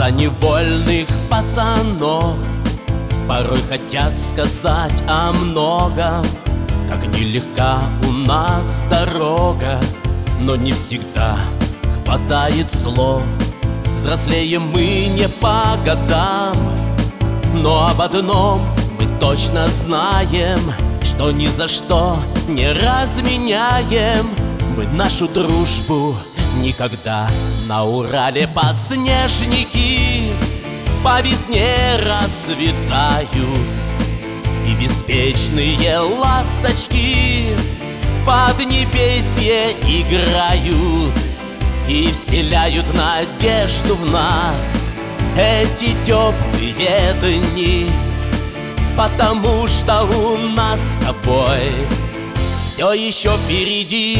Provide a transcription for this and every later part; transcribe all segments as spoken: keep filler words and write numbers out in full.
Глаза невольных пацанов порой хотят сказать о многом, как нелегка у нас дорога, но не всегда хватает слов. Взрослеем мы не по годам, но об одном мы точно знаем, что ни за что не разменяем мы нашу дружбу никогда. На Урале подснежники по весне расцветают, и беспечные ласточки под небесье играют и вселяют надежду в нас эти теплые дни. Потому что у нас с тобой все еще впереди.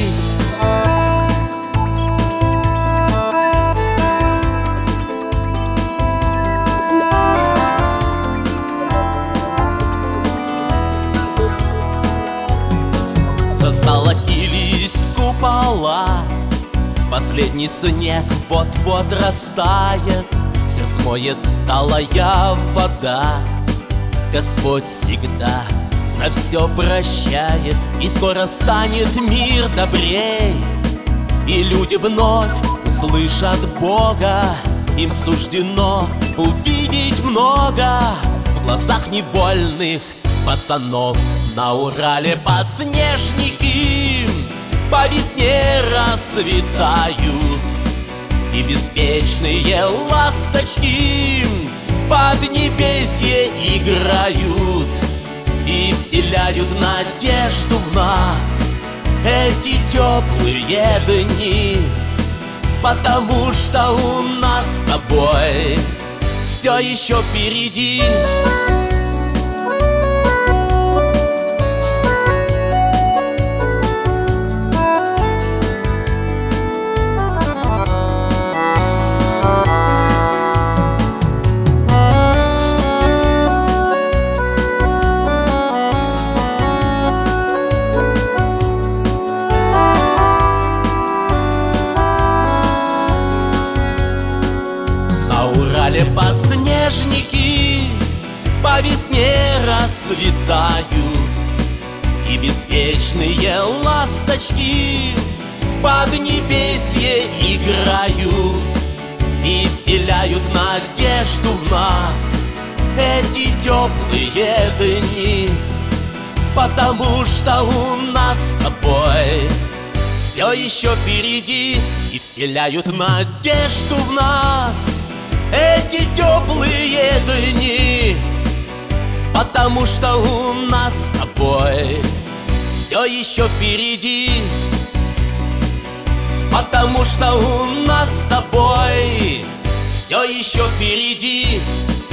Зазолотились купола, последний снег вот-вот растает, все смоет талая вода. Господь всегда за все прощает, и скоро станет мир добрей, и люди вновь услышат Бога. Им суждено увидеть много в глазах невольных пацанов. На Урале подснежники по весне расцветают, и беспечные ласточки под небесье играют и вселяют надежду в нас эти теплые дни. Потому что у нас с тобой все еще впереди. Подснежники по весне расцветают, и беспечные ласточки под небесье играют и вселяют надежду в нас эти теплые дни. Потому что у нас с тобой все еще впереди, и вселяют надежду в нас эти теплые дни. Потому что у нас с тобой все еще впереди. Потому что у нас с тобой все еще впереди.